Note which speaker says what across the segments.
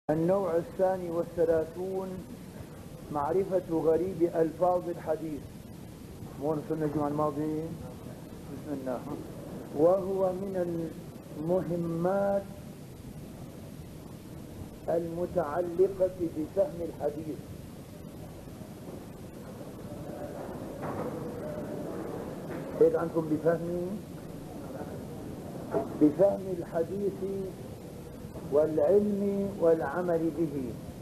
Speaker 1: النوع 32 معرفة غريب ألفاظ الحديث. مو نصلنا الجمعة الماضية؟ بسم الله. وهو من المهمات المتعلقة بفهم الحديث. هيك عنكم بفهم الحديث والعلم والعمل به،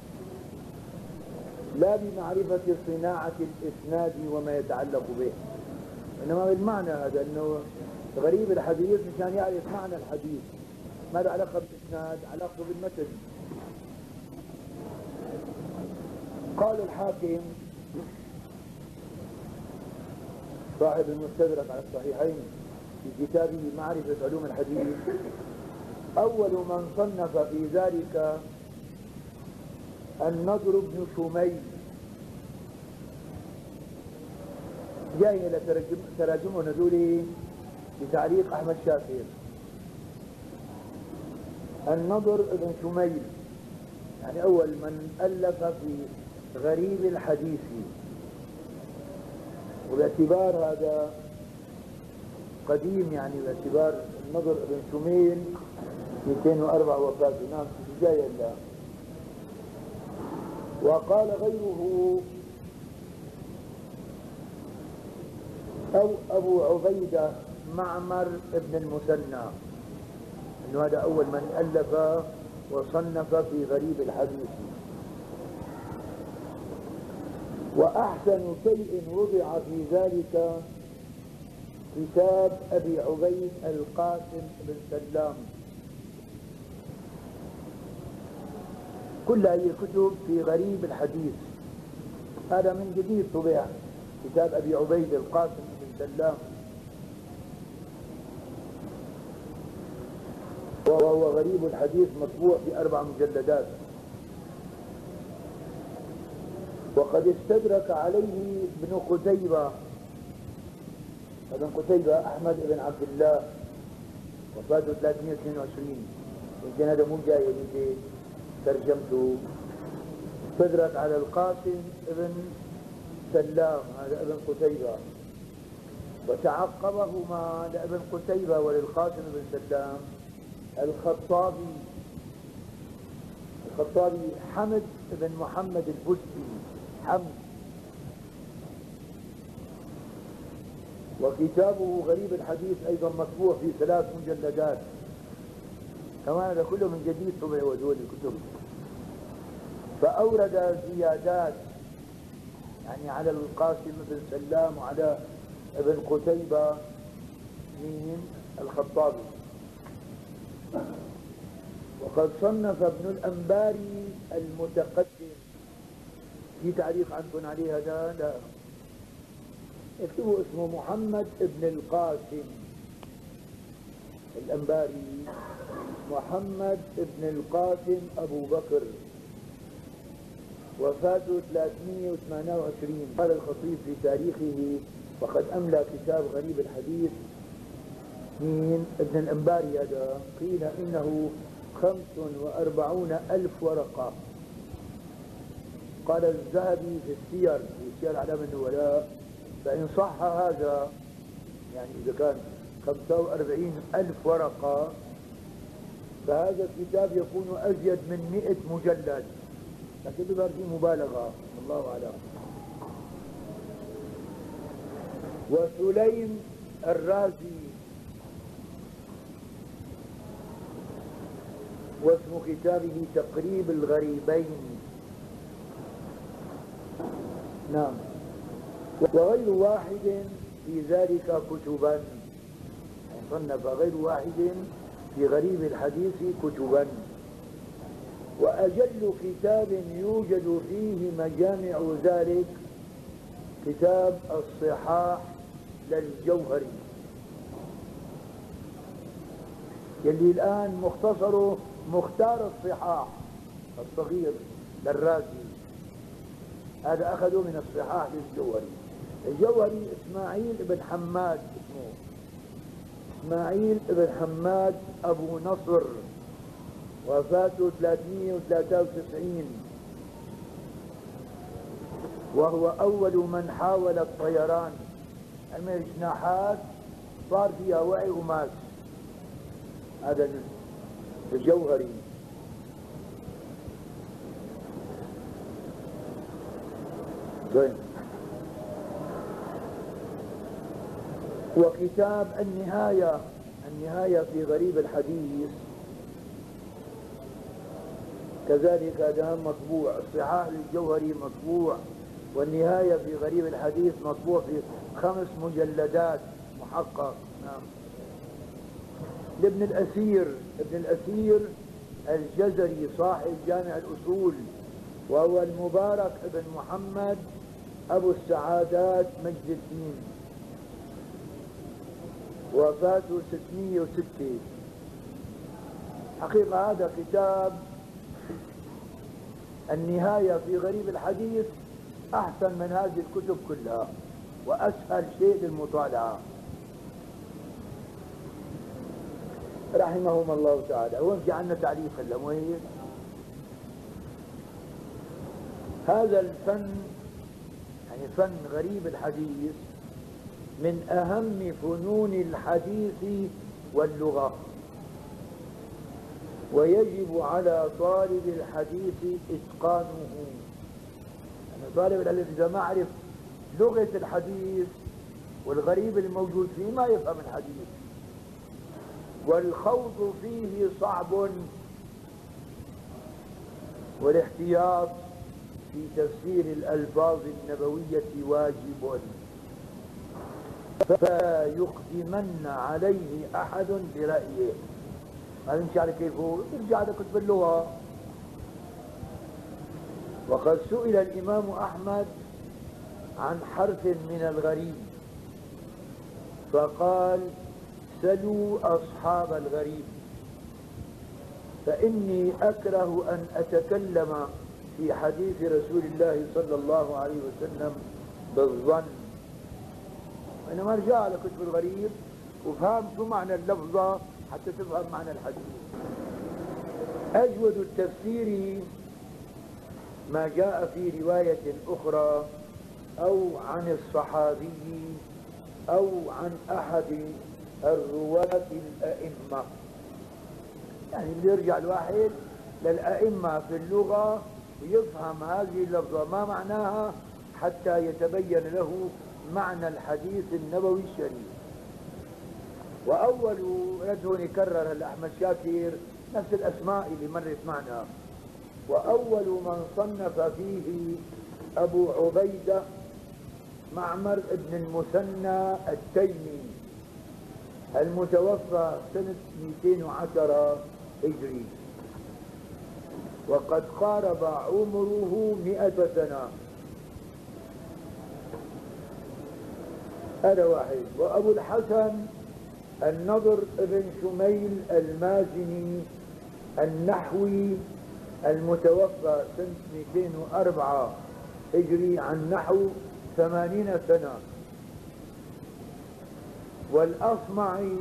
Speaker 1: لا بمعرفة صناعة الإسناد وما يتعلق به، إنما بالمعنى هذا أنه غريب الحديث مشان يعرف معنى الحديث، ما له علاقة بالإسناد، علاقته بالمتن. قال الحاكم صاحب المستدرك على الصحيحين في كتابه معرفة علوم الحديث: أول من صنف في ذلك النضر بن شميل، جاي لتراجمه نزولي بتعليق أحمد شاكر. النضر بن شميل يعني أول من ألف في غريب الحديث، وباعتبار هذا قديم، يعني باعتبار النضر بن شميل 204 وفاته، نعم جاي الله. وقال غيره أو أبو عبيدة معمر بن المثنى، أنه هذا أول من ألف وصنف في غريب الحديث. وأحسن شيء وضع في ذلك كتاب أبي عبيد القاسم بن سلام. كل هذه الكتب في غريب الحديث، هذا من جديد طبع كتاب أبي عبيد القاسم بن سلام، وهو غريب الحديث مطبوع في 4 مجلدات. وقد استدرك عليه ابن قتيبة، ابن قتيبة أحمد بن عبد الله وفاته 322، يمكن هذا مو جاي اللي ترجمته. استدرك على القاسم ابن سلام، هذا ابن قتيبة، وتعقبهما لابن قتيبة وللقاسم بن سلام الخطابي حمد بن محمد البستي حمد. وكتابه غريب الحديث أيضا مطبوع في 3 مجلدات كمان، هذا كله من جديد طبع وذول الكتب. فأورد زيادات يعني على القاسم بن سلام وعلى ابن قتيبة من الخطابي. وقد صنف ابن الأنباري المتقدم، في تعليق عندكم عليه هذا؟ لا، اكتبوا اسمه محمد ابن القاسم الأنباري، محمد ابن القاسم أبو بكر، وفاته 328. قال الخطيب في تاريخه: وقد أملى كتاب غريب الحديث من ابن الأنباري هذا، قيل إنه 45,000 ورقة. قال الذهبي في السير، في سير أعلام النبلاء: فإن صح هذا، يعني إذا كان 45,000 ورقة، فهذا الكتاب يكون أزيد من 100 مجلد، لكن بظهر فيه مبالغة، الله أعلم. وسليم الرازي، واسم كتابه تقريب الغريبين، نعم. وغير واحد في ذلك كتبا، صنف غير واحد في غريب الحديث كتبا. وأجل كتاب يوجد فيه مجامع ذلك كتاب الصحاح للجوهري، يلي الآن مختصره مختار الصحاح الصغير للرازي، هذا أخذه من الصحاح للجوهري. الجوهري إسماعيل بن حماد، اسمه إسماعيل بن حماد أبو نصر، وفاته 393، وهو أول من حاول الطيران. أما الجناحات صار فيها وعي وماس. هذا الجوهري. طيب. وكتاب النهاية في غريب الحديث كذلك هذا مطبوع. الصحاح للجوهري مطبوع، والنهاية في غريب الحديث مطبوع في 5 مجلدات محقق. نعم. لابن الأثير الجزري صاحب جامع الأصول، وهو المبارك ابن محمد أبو السعادات مجد الدين، وفاته 606. حقيقة هذا كتاب النهاية في غريب الحديث أحسن من هذه الكتب كلها، وأسهل شيء للمطالعة رحمهم الله تعالى. وين في عنا تعليق هلا وين؟ هذا الفن يعني فن غريب الحديث من أهم فنون الحديث واللغة، ويجب على طالب الحديث إتقانه. يعني طالب العلم إذا ما عرف لغة الحديث والغريب الموجود فيه ما يفهم الحديث، والخوض فيه صعب، والاحتياط في تفسير الألفاظ النبوية واجب، فلا يقدمن عليه أحد برأيه. ما يمشي على كيفه، يرجع على كتب اللغة. وقد سئل الإمام أحمد عن حرف من الغريب فقال: سلوا أصحاب الغريب، فإني أكره أن أتكلم في حديث رسول الله صلى الله عليه وسلم بالظن. إنما ارجع على كتب الغريب وفهم شو معنى اللفظة حتى تفهم معنى الحديث. أجود التفسير ما جاء في رواية أخرى أو عن الصحابي أو عن أحد الرواة الأئمة. يعني بيرجع الواحد للأئمة في اللغة ويفهم هذه اللفظة ما معناها حتى يتبين له معنى الحديث النبوي الشريف. وأول رده يكرر الأحمد شاكر نفس الأسماء اللي مرت معنا. وأول من صنف فيه أبو عبيدة معمر بن المثنى التيمي المتوفى سنة 210 هجري، وقد قارب عمره 100 سنة. هذا واحد. وأبو الحسن النضر بن شميل المازني النحوي المتوفى سنة 204 هجري عن نحو 80 سنة. والأصمعي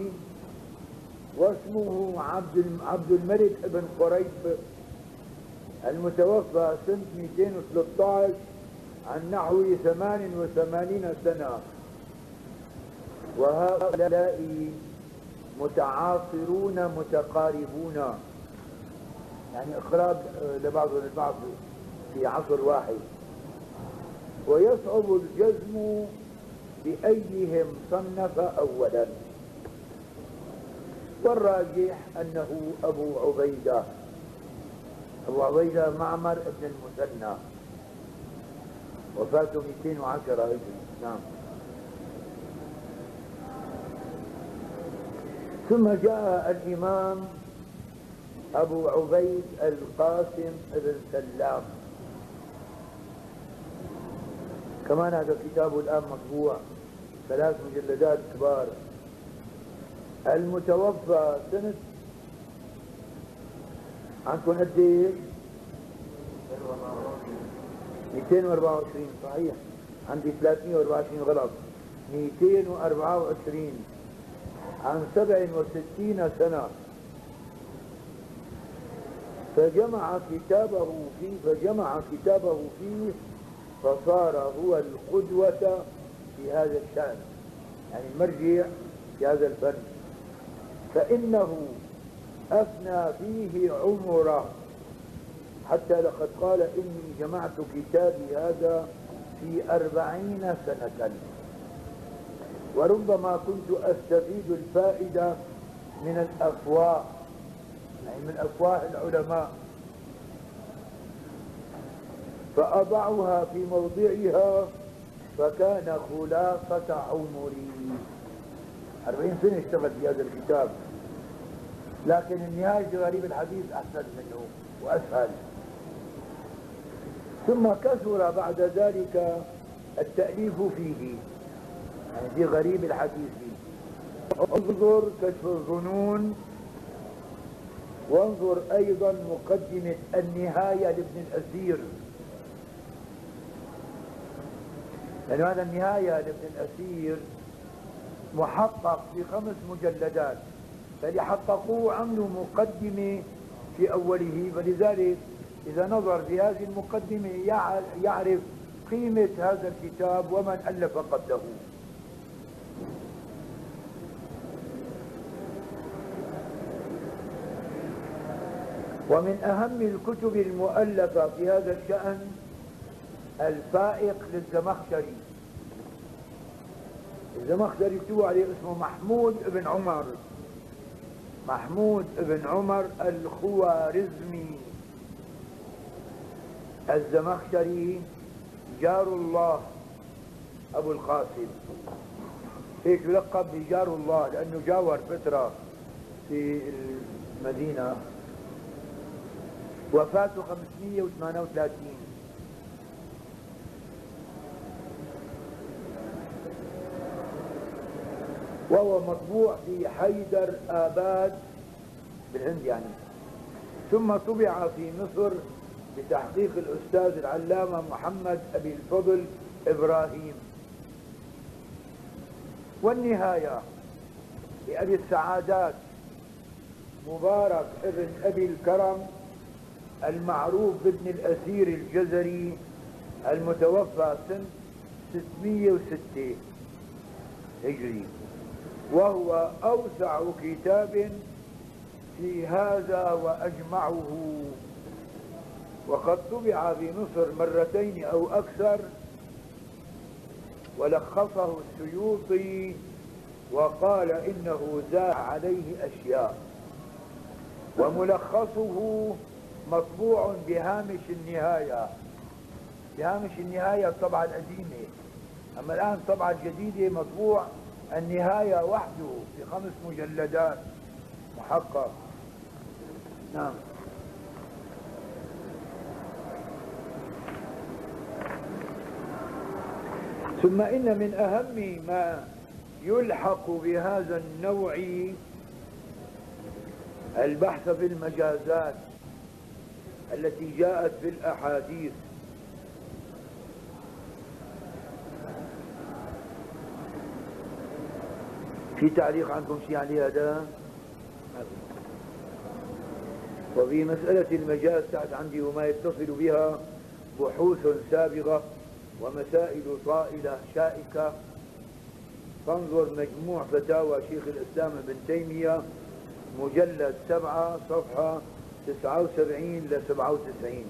Speaker 1: واسمه عبد الملك بن قريب المتوفى سنة 213 عن نحو 88 سنة. وهؤلاء متعاصرون متقاربون، يعني اقراب لبعضهم البعض في عصر واحد، ويصعب الجزم بأيهم صنف أولا، والراجح أنه أبو عبيدة معمر بن المثنى، وفاته 210 هجري. نعم. ثم جاء الإمام أبو عبيد القاسم بن سلام، كمان هذا كتابه الآن مطبوع 3 مجلدات كبار، المتوفى سنة عندكم قد ايش؟ 224 صحيح، عندي 324 غلط. 224 عن 67 سنة. فجمع كتابه فيه فصار هو القدوة في هذا الشأن، يعني المرجع في هذا الفن، فإنه أفنى فيه عمره، حتى لقد قال إني جمعت كتابي هذا في 40 سنة، وربما كنت أستفيد الفائدة من الأفواه، يعني من أفواه العلماء، فأضعها في موضعها فكان خلاصة عمري. 40 سنة اشتغل في هذا الكتاب، لكن النهاية غريب الحديث أحسن منه وأسهل. ثم كثر بعد ذلك التأليف فيه، يعني في غريب الحديث. انظر كشف الظنون، وانظر أيضا مقدمة النهاية لابن الأثير، لأن هذا النهاية لابن الأثير محقق في 5 مجلدات، فاللي حققوه عملوا مقدمة في أوله، فلذلك إذا نظر في هذه المقدمة يعرف قيمة هذا الكتاب ومن ألف قبله. ومن أهم الكتب المؤلفة في هذا الشأن الفائق للزمخشري. الزمخشري مكتوب عليه اسمه محمود بن عمر الخوارزمي. الزمخشري جار الله أبو القاسم، هيك يلقب بجار الله لأنه جاور فترة في المدينة. وفاته 538، وهو مطبوع في حيدر آباد بالهند يعني، ثم طبع في مصر بتحقيق الأستاذ العلامة محمد أبي الفضل إبراهيم. والنهاية لأبي السعادات مبارك ابن أبي الكرم المعروف بابن الأثير الجزري، المتوفى سنة 606 هجري، وهو أوسع كتاب في هذا وأجمعه، وقد طبع في مصر 2 أو أكثر، ولخصه السيوطي وقال إنه زاد عليه أشياء، وملخصه مطبوع بهامش النهاية. بهامش النهاية الطبعة القديمة، أما الآن الطبعة الجديدة مطبوع النهاية وحده في 5 مجلدات محقق. نعم. ثم إن من أهم ما يلحق بهذا النوع البحث في المجازات التي جاءت في الأحاديث. في تعليق عندكم شيء على هذا؟ وفي مسألة المجاز تحت عندي وما يتصل بها بحوث سابغة ومسائل طائلة شائكة، فانظر مجموع فتاوى شيخ الإسلام ابن تيمية مجلد 7 صفحة 79 ل 97،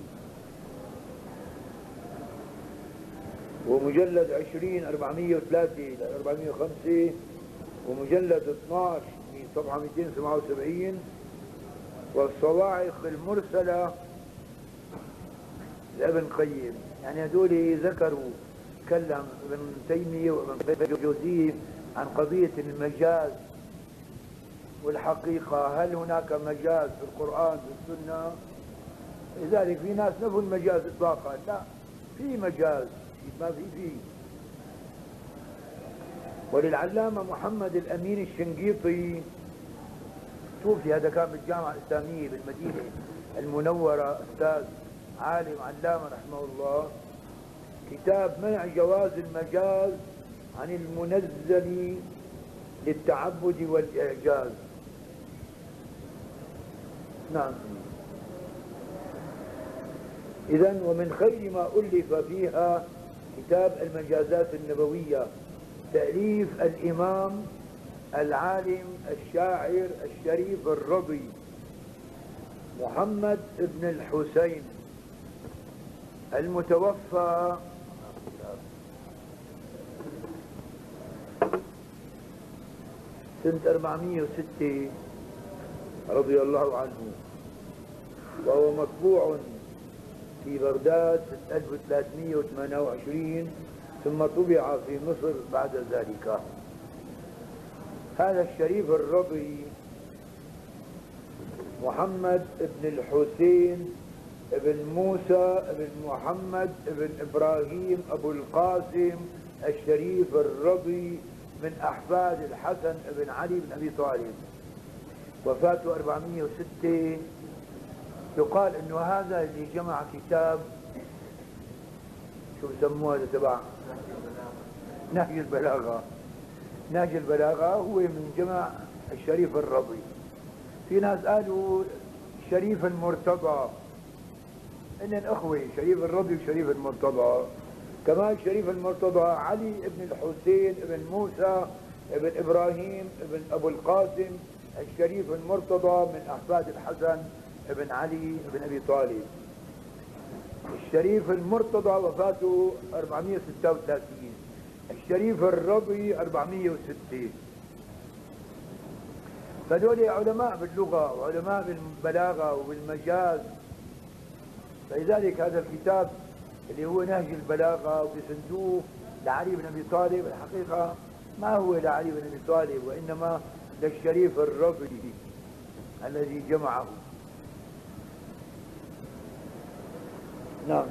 Speaker 1: ومجلد 20 403 ل 405، ومجلد 12 من صفحة 277، والصواعق المرسلة لابن قيم. يعني هذول ذكروا تكلم ابن تيمية وابن الجوزي عن قضية المجاز والحقيقة، هل هناك مجاز في القرآن في السنة؟ لذلك في ناس نفوا المجاز إطلاقا، لا، في مجاز، ما في. وللعلامة محمد الأمين الشنقيطي توفي، هذا كان بالجامعة الإسلامية بالمدينة المنورة، أستاذ عالم علامة رحمه الله، كتاب منع جواز المجاز عن المنزل للتعبد والإعجاز. نعم. إذن ومن خير ما ألف فيها كتاب المجازات النبوية، تأليف الإمام العالم الشاعر الشريف الرضي محمد بن الحسين المتوفى سنة 406 رضي الله عنه، وهو مطبوع في بغداد سنة 1328 ثم طبع في مصر بعد ذلك. هذا الشريف الرضي محمد بن الحسين ابن موسى ابن محمد ابن إبراهيم أبو القاسم الشريف الرضي من أحفاد الحسن بن علي بن أبي طالب، وفاته 406. يقال انه هذا اللي جمع كتاب شو بسموه هذا تبع نهج البلاغة. نهج البلاغة هو من جمع الشريف الرضي. في ناس قالوا شريف المرتضى، ان الاخوة شريف الرضي وشريف المرتضى. كمان شريف المرتضى علي بن الحسين بن موسى بن ابراهيم بن ابو القاسم الشريف المرتضى من احفاد الحسن ابن علي بن ابي طالب. الشريف المرتضى وفاته 436، الشريف الرضي 406. فدول علماء باللغة وعلماء بالبلاغة وبالمجاز. فلذلك هذا الكتاب اللي هو نهج البلاغة وبسندوه لعلي بن ابي طالب، الحقيقة ما هو لعلي بن ابي طالب وانما للشريف الرضي الذي جمعه. نعم.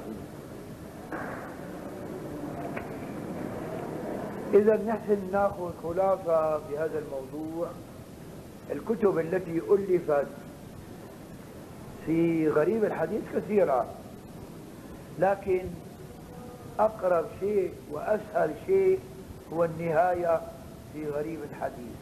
Speaker 1: إذا نحن ناخذ خلاصة في هذا الموضوع. الكتب التي ألفت في غريب الحديث كثيرة، لكن أقرب شيء وأسهل شيء هو النهاية في غريب الحديث.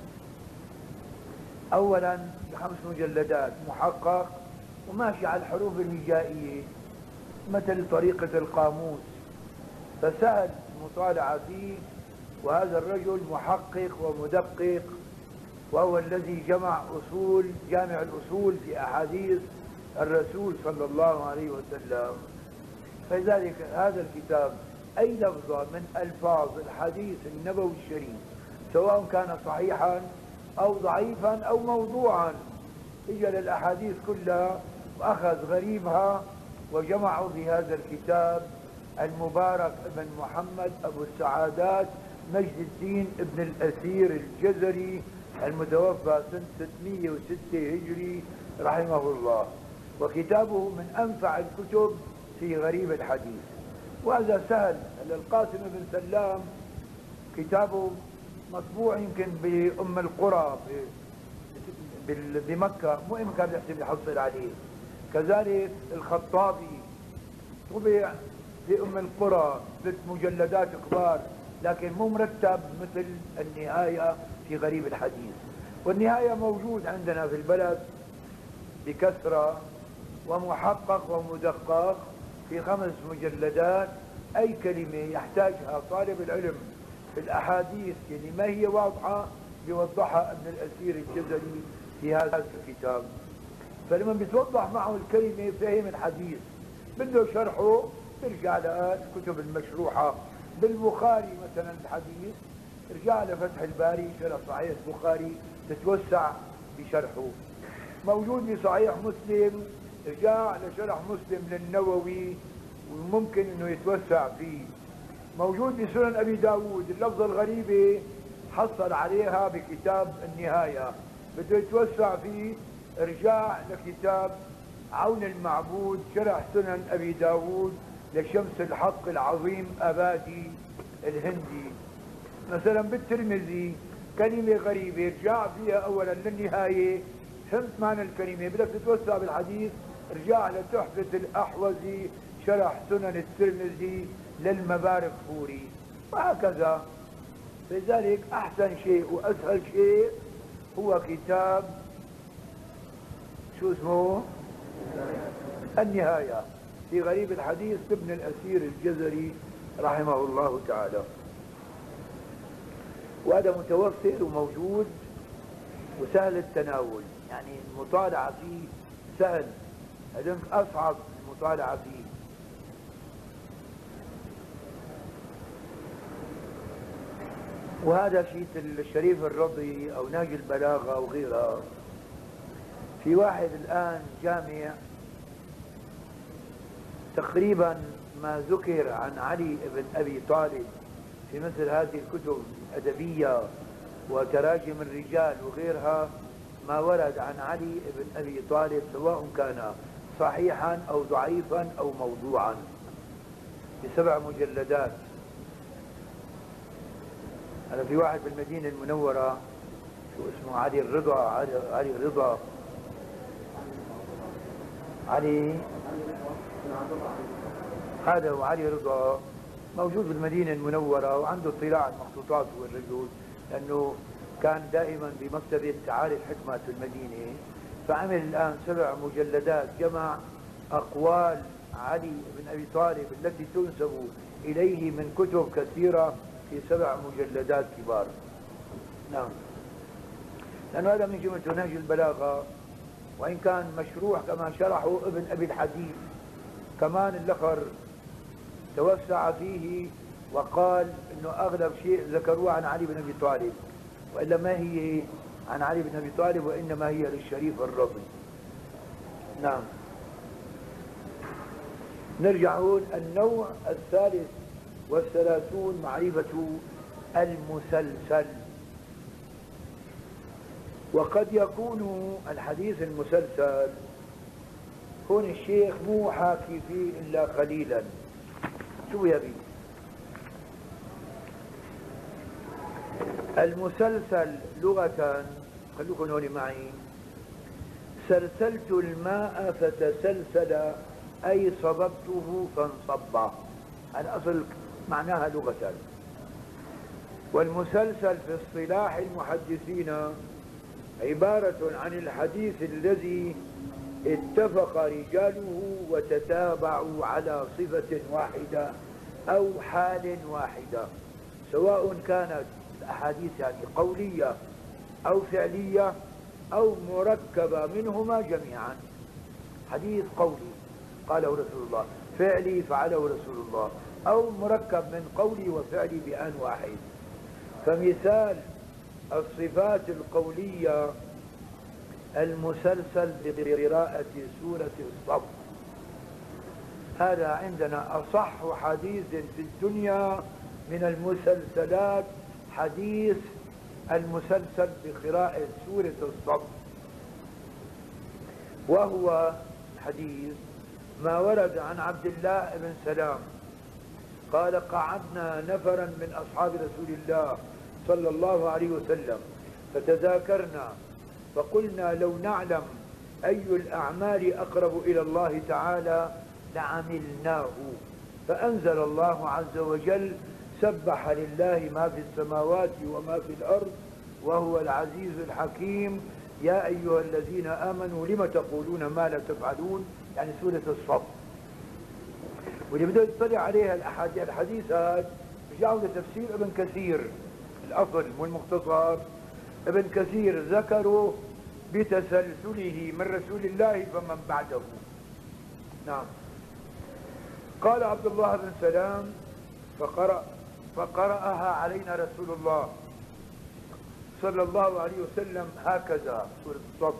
Speaker 1: أولا 5 مجلدات محقق وماشي على الحروف الهجائية مثل طريقة القاموس، فسهل المطالعة فيه. وهذا الرجل محقق ومدقق، وهو الذي جامع الأصول في أحاديث الرسول صلى الله عليه وسلم. فلذلك هذا الكتاب أي لفظة من ألفاظ الحديث النبوي الشريف سواء كان صحيحا أو ضعيفا أو موضوعا اجى للأحاديث كلها وأخذ غريبها وجمعوا في هذا الكتاب المبارك ابن محمد أبو السعادات مجد الدين ابن الأثير الجزري المتوفى سنة 606 هجري رحمه الله. وكتابه من أنفع الكتب في غريب الحديث، وهذا سهل. القاسم بن سلام كتابه مطبوع يمكن بأم القرى بمكة، مو إمكان يحسب يحصل عليه. كذلك الخطابي طبع في أم القرى 6 مجلدات كبار، لكن مو مرتب مثل النهاية في غريب الحديث. والنهاية موجود عندنا في البلد بكثرة ومحقق ومدقق في 5 مجلدات. أي كلمة يحتاجها طالب العلم في الأحاديث اللي ما هي واضحة بيوضحها ابن الأثير الجزري في هذا الكتاب. فلما بيتوضح معه الكلمة فهم الحديث. بده شرحه برجع للكتب المشروحة. بالبخاري مثلا الحديث ارجع لفتح الباري شرح صحيح البخاري تتوسع بشرحه. موجود بصحيح مسلم ارجع لشرح مسلم للنووي وممكن انه يتوسع فيه. موجود بسنن ابي داود اللفظة الغريبة حصل عليها بكتاب النهاية، بده يتوسع فيه ارجع لكتاب عون المعبود شرح سنن ابي داود لشمس الحق العظيم ابادي الهندي. مثلا بالترمذي كلمة غريبة ارجع فيها اولا للنهاية فهمت معنى الكلمة، بدك تتوسع بالحديث ارجع لتحفة الاحوزي شرح سنن الترمذي للمبارك فوري، وهكذا. لذلك احسن شيء واسهل شيء هو كتاب شو اسمه النهاية. في غريب الحديث لابن الأثير الجزري رحمه الله تعالى، وهذا متوفر وموجود وسهل التناول، يعني المطالعة فيه سهل، هذا أصعب المطالعة فيه. وهذا شيء الشريف الرضي أو ناجي البلاغة وغيرها. في واحد الآن جامع تقريبا ما ذكر عن علي بن أبي طالب في مثل هذه الكتب الأدبية وتراجم الرجال وغيرها، ما ورد عن علي بن أبي طالب سواء كان صحيحا أو ضعيفا أو موضوعا، ب7 مجلدات. أنا في واحد بالمدينة المنورة شو اسمه علي الرضا، علي رضا، علي هذا هو علي رضا، موجود بالمدينة المنورة وعنده اطلاع المخطوطات والرجل، لأنه كان دائما بمكتبة تعالي الحكمة في المدينة، فعمل الآن 7 مجلدات جمع أقوال علي بن أبي طالب التي تنسب إليه من كتب كثيرة في 7 مجلدات كبار. نعم، لأنه هذا من جملة نهج البلاغة، وإن كان مشروح كما شرحه ابن أبي الحديث، كمان الآخر توسع فيه وقال إنه أغلب شيء ذكروه عن علي بن أبي طالب، وإلا ما هي عن علي بن أبي طالب، وإنما هي للشريف الرضي. نعم، نرجع هون. النوع 33 معرفة المسلسل. وقد يكون الحديث المسلسل هون الشيخ مو حاكي فيه إلا قليلا. شو يبي؟ المسلسل لغة، خلوكم هون معي، سلسلت الماء فتسلسل، أي صببته فانصب، الأصل معناها لغة. والمسلسل في اصطلاح المحدثين عبارة عن الحديث الذي اتفق رجاله وتتابعوا على صفة واحدة أو حال واحدة، سواء كانت الأحاديث يعني قولية أو فعلية أو مركبة منهما جميعا. حديث قولي قاله رسول الله، فعلي فعله رسول الله، أو مركب من قولي وفعلي بآن واحد. فمثال الصفات القولية المسلسل بقراءة سورة الصف، هذا عندنا أصح حديث في الدنيا من المسلسلات، حديث المسلسل بقراءة سورة الصف. وهو حديث ما ورد عن عبد الله بن سلام قال: قعدنا نفرا من أصحاب رسول الله صلى الله عليه وسلم فتذاكرنا فقلنا: لو نعلم أي الأعمال أقرب إلى الله تعالى لعملناه. فأنزل الله عز وجل: سبح لله ما في السماوات وما في الأرض وهو العزيز الحكيم، يا أيها الذين آمنوا لم تقولون ما لا تفعلون، يعني سورة الصف. واللي بده يطلع عليها الحديثات رجعوا لتفسير ابن كثير، الأصل والمختصر ابن كثير ذكروا بتسلسله من رسول الله فمن بعده. نعم. قال عبد الله بن سلام: فقرأها علينا رسول الله صلى الله عليه وسلم هكذا، سورة الصف.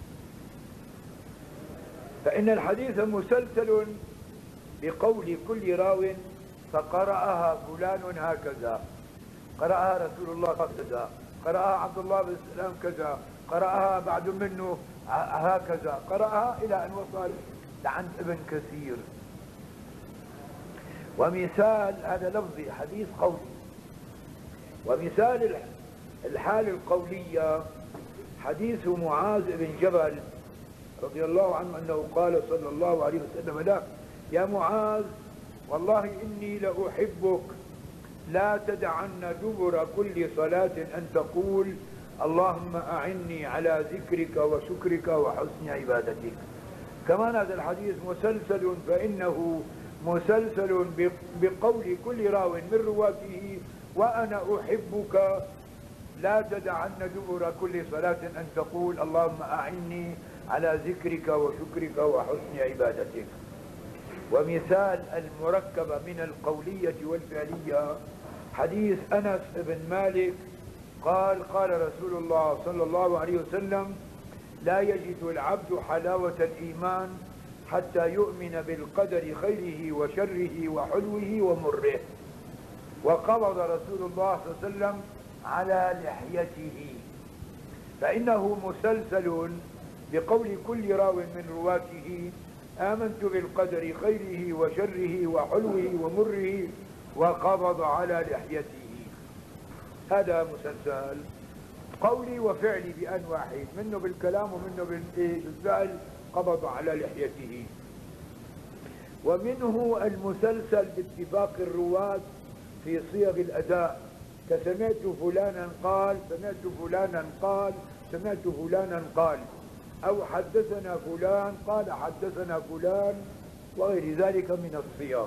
Speaker 1: فإن الحديث مسلسل بقول كل راو، فقرأها فلان هكذا، قرأها رسول الله كذا، قرأها عبد الله بن سلام كذا، قرأها بعد منه هكذا، قرأها إلى أن وصل لعند ابن كثير. ومثال هذا لفظي حديث قولي. ومثال الحال القولية حديث معاذ بن جبل رضي الله عنه أنه قال صلى الله عليه وسلم له: يا معاذ والله إني لأحبك، لا تدعن دبر كل صلاة أن تقول: اللهم أعني على ذكرك وشكرك وحسن عبادتك. كمان هذا الحديث مسلسل فإنه مسلسل بقول كل راو من رواته وأنا أحبك لا تدعن دبر كل صلاة أن تقول اللهم أعني على ذكرك وشكرك وحسن عبادتك. ومثال المركبة من القولية والفعلية حديث أنس بن مالك قال قال رسول الله صلى الله عليه وسلم لا يجد العبد حلاوة الإيمان حتى يؤمن بالقدر خيره وشره وحلوه ومره. وقبض رسول الله صلى الله عليه وسلم على لحيته فإنه مسلسل بقول كل راو من رواته آمنت بالقدر خيره وشره وحلوه ومره وقبض على لحيته. هذا مسلسل قولي وفعلي بأن واحد، منه بالكلام ومنه بالفعل قبض على لحيته. ومنه المسلسل باتفاق الرواة في صيغ الأداء كسمعت فلانا قال سمعت فلانا قال سمعت فلانا قال، أو حدثنا فلان قال حدثنا فلان وغير ذلك من الصيغ.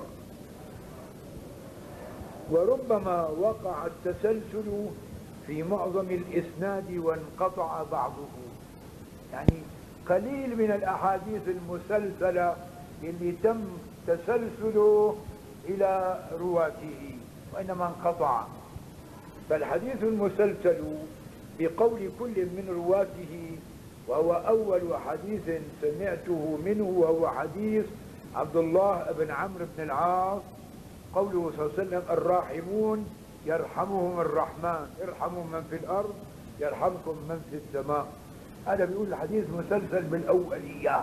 Speaker 1: وربما وقع التسلسل في معظم الإسناد وانقطع بعضه، يعني قليل من الأحاديث المسلسلة اللي تم تسلسله إلى رواته وإنما انقطع. فالحديث المسلسل بقول كل من رواته وهو أول حديث سمعته منه وهو حديث عبد الله بن عمرو بن العاص قوله صلى الله عليه وسلم الراحمون يرحمهم الرحمن ارحموا من في الأرض يرحمكم من في السماء. هذا بيقول الحديث مسلسل بالأولية.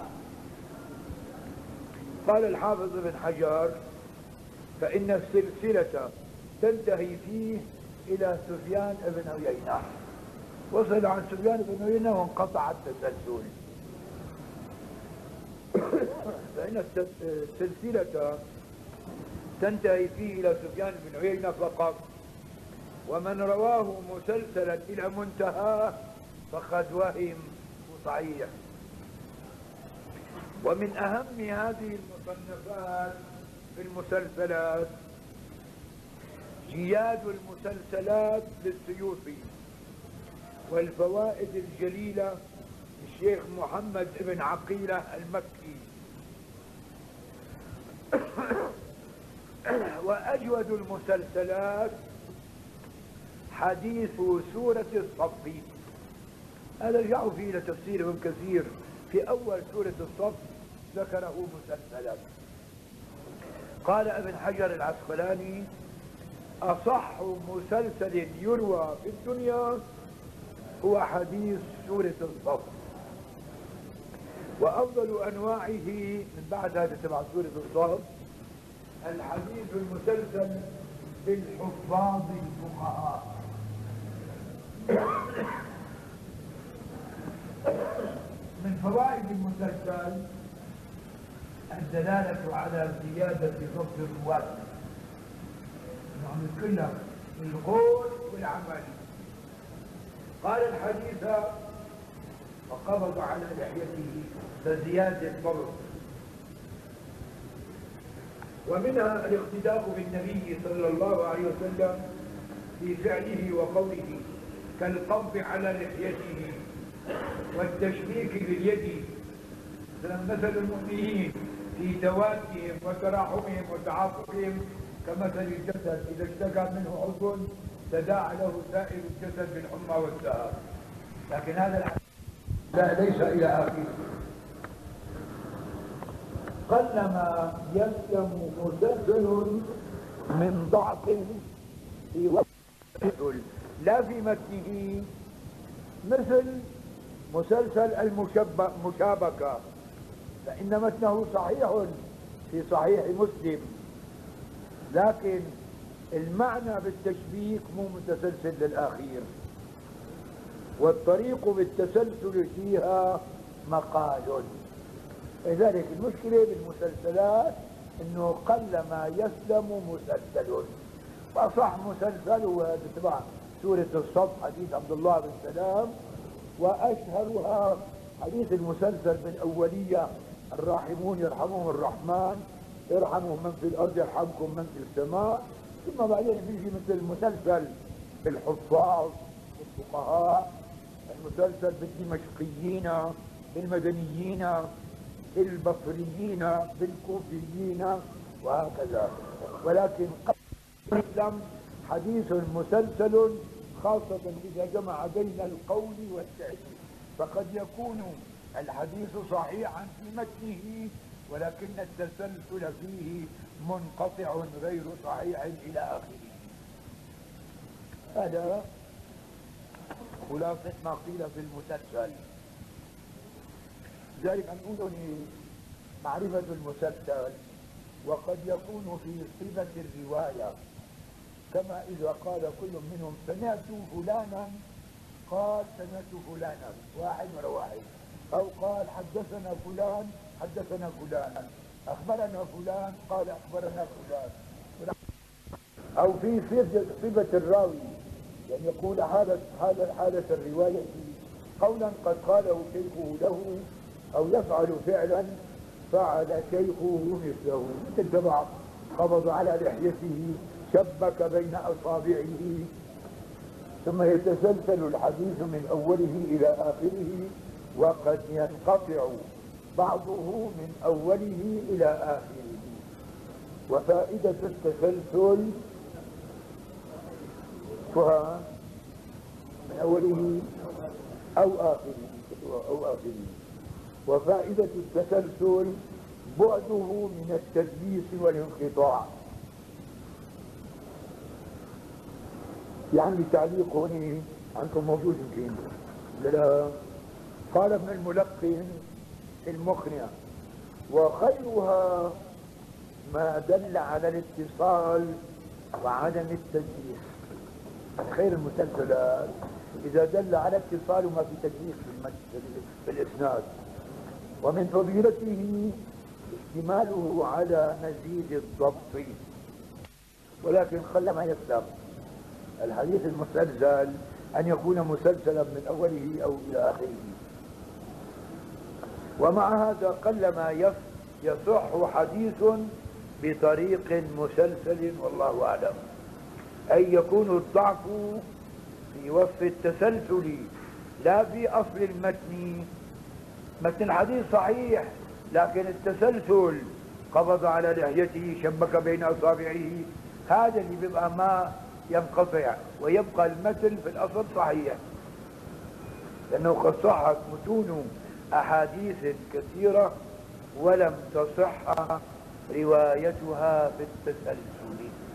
Speaker 1: قال الحافظ بن حجر فإن السلسلة تنتهي فيه إلى سفيان بن عيينة، وصل عن سفيان بن عيينة وانقطع التسلسل. فإن السلسلة تنتهي فيه إلى سفيان بن عيينة فقط، ومن رواه مسلسلا إلى منتهاه فقد وهم صحيح. ومن أهم هذه المصنفات في المسلسلات جياد المسلسلات للسيوطي، والفوائد الجليلة الشيخ محمد بن عقيلة المكي. وأجود المسلسلات حديث سورة الصف. هذا رجعوا فيه إلى تفسير ابن كثير في أول سورة الصف ذكره مسلسلا. قال ابن حجر العسقلاني أصح مسلسل يروى في الدنيا هو حديث سورة الصف، وأفضل أنواعه من بعد هذا تبع سورة الصف الحديث المسلسل بالحفاظ الفقهاء. من فوائد المسلسل الدلالة على زيادة ضبط الرواة، يعني كلها القول والعمل. قال الحديث وقبض على لحيته لزيادة ضبط. ومنها الاقتداء بالنبي صلى الله عليه وسلم في فعله وقوله كالقبض على لحيته والتشبيك باليد، مثل المؤمنين في توادهم وتراحمهم وتعاطفهم كمثل الجسد إذا اشتكى منه عضو تداعى له سائر الجسد بالحمى والسهر. لكن هذا الحديث لا ليس إلى آخره. قلما يسلم مسلسل من ضعف في وقت لا في متنه، مثل مسلسل المشابكة فإن متنه صحيح في صحيح مسلم، لكن المعنى بالتشبيك مو متسلسل للأخير، والطريق بالتسلسل فيها مقال. لذلك المشكلة بالمسلسلات انه قل ما يسلم مسلسل، واصح مسلسل هو تبع سورة الصف حديث عبد الله بن سلام، واشهرها حديث المسلسل بالأولية الراحمون يرحمهم الرحمن، ارحموا من في الارض يرحمكم من في السماء. ثم بعدين بيجي مثل مسلسل بالحفاظ بالفقهاء، المسلسل بالدمشقيين بالمدنيين بالبصريين بالكوفيين وهكذا. ولكن قبل الإسلام حديث مسلسل، خاصة إذا جمع بين القول والفعل، فقد يكون الحديث صحيحا في متنه ولكن التسلسل فيه منقطع غير صحيح إلى آخره. هذا خلاصة ما قيل في المسلسل. لذلك نقول معرفة المسلسل وقد يكون في صفة الرواية، كما إذا قال كل منهم سمعت فلانا، قال سمعت فلانا واحد ورا واحد، أو قال حدثنا فلان حدثنا فلانا، أخبرنا فلان قال أخبرنا فلان، أو في صفة الراوي، يعني يقول حالة الرواية قولا قد قاله شيخه له، أو يفعل فعلا فعل شيخه مثله، مثل تبع قبض على لحيته شبك بين أصابعه، ثم يتسلسل الحديث من أوله إلى آخره، وقد ينقطع بعضه من أوله إلى آخره. وفائدة التسلسل من أوله أو آخره. وفائدة التسلسل بعده من التدليس والانقطاع. يعني تعليق هنا عنكم موجود يمكن لا؟ قال ابن الملقن في المقنع: وخيرها ما دل على الاتصال وعدم التدليس. خير المسلسلات إذا دل على اتصال وما في تدليس في الإسناد. ومن فضيلته اشتماله على مزيد الضبط. ولكن خل ما يسلم الحديث المسلسل أن يكون مسلسلا من أوله أو إلى آخره. ومع هذا قلما يصح حديث بطريق مسلسل والله أعلم، أي يكون الضعف في وصف التسلسل لا في أصل المتن. متن الحديث صحيح لكن التسلسل قبض على لحيته شبك بين أصابعه، هذا اللي بيبقى ما ينقطع ويبقى المتن في الأصل صحيح، لأنه قد صحت متون أحاديث كثيرة ولم تصح روايتها في التسلسل.